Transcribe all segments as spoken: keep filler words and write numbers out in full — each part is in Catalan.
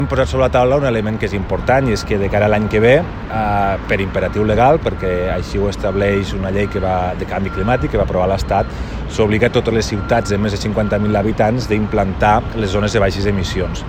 Hem posat sobre la taula un element que és important i és que de cara a l'any que ve, eh, per imperatiu legal, perquè així ho estableix una llei que va, de canvi climàtic que va aprovar l'Estat, s'obliga a totes les ciutats de més de cinquanta mil habitants d'implantar les zones de baixes emissions.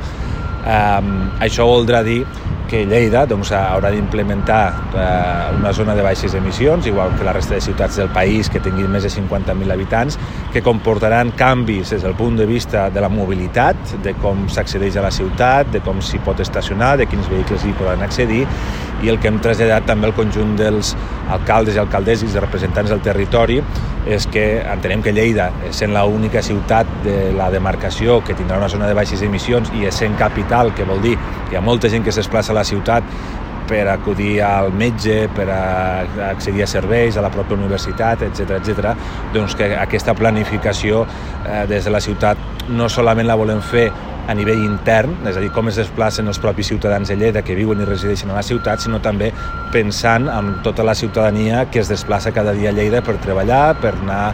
Um, això voldrà dir que Lleida doncs, haurà d'implementar uh, una zona de baixes emissions, igual que la resta de ciutats del país que tinguin més de cinquanta mil habitants, que comportaran canvis des del punt de vista de la mobilitat, de com s'accedeix a la ciutat, de com s'hi pot estacionar, de quins vehicles hi poden accedir, i el que hem traslladat també al conjunt dels alcaldes i alcaldesses i representants del territori és que entenem que Lleida, sent l'única ciutat de la demarcació que tindrà una zona de baixes emissions i essent capital, que vol dir que hi ha molta gent que es desplaça a la ciutat per acudir al metge, per a accedir a serveis, a la pròpia universitat, etcètera, etcètera, doncs que aquesta planificació eh, des de la ciutat no solament la volem fer a nivell intern, és a dir, com es desplacen els propis ciutadans de Lleida que viuen i resideixen a la ciutat, sinó també pensant en tota la ciutadania que es desplaça cada dia a Lleida per treballar, per anar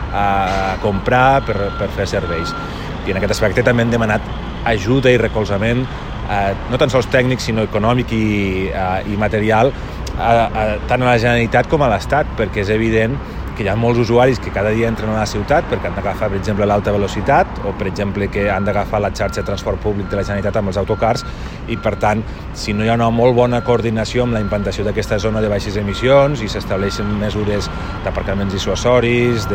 a comprar, per, per fer serveis. I en aquest aspecte també hem demanat ajuda i recolzament, eh, no tan sols tècnic, sinó econòmic i, eh, i material, a, a, tant a la Generalitat com a l'Estat, perquè és evident que hi ha molts usuaris que cada dia entren a la ciutat perquè han d'agafar, per exemple, l'alta velocitat o, per exemple, que han d'agafar la xarxa de transport públic de la Generalitat amb els autocars i, per tant, si no hi ha una molt bona coordinació amb la implantació d'aquesta zona de baixes emissions i s'estableixen mesures d'aparcaments dissuasoris,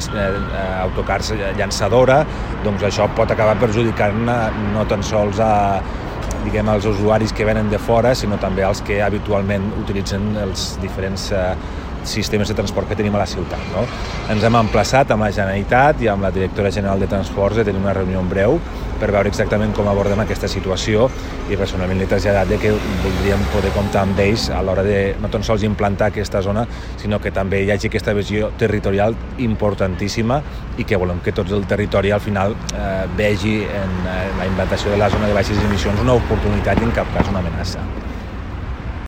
d'autocars llançadora, doncs això pot acabar perjudicant no tan sols a diguem, als usuaris que venen de fora, sinó també als que habitualment utilitzen els diferents eh, sistemes de transport que tenim a la ciutat. No? Ens hem emplaçat amb la Generalitat i amb la directora general de Transports de tenir una reunió en breu per veure exactament com abordem aquesta situació i personalment li he traslladat que voldríem poder comptar amb ells a l'hora de no tan sols implantar aquesta zona, sinó que també hi hagi aquesta visió territorial importantíssima i que volem que tot el territori al final eh, vegi en eh, la implantació de la zona de baixes emissions una oportunitat i en cap cas una amenaça.